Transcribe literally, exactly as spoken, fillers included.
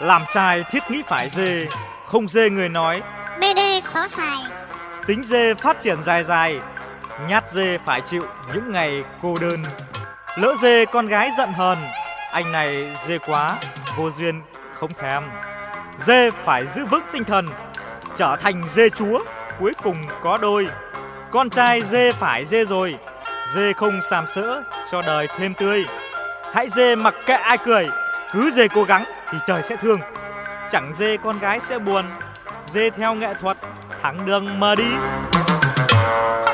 Làm trai thiết nghĩ phải dê, không dê người nói bê đê khó xài. Tính dê phát triển dài dài, nhát dê phải chịu những ngày cô đơn. Lỡ dê con gái giận hờn, anh này dê quá, vô duyên không thèm. Dê phải giữ vững tinh thần, trở thành dê chúa, cuối cùng có đôi. Con trai dê phải dê rồi, dê không sàm sỡ cho đời thêm tươi. Hãy dê mặc kệ ai cười, cứ dê cố gắng thì trời sẽ thương. Chẳng dê con gái sẽ buồn, dê theo nghệ thuật thẳng đường mà đi.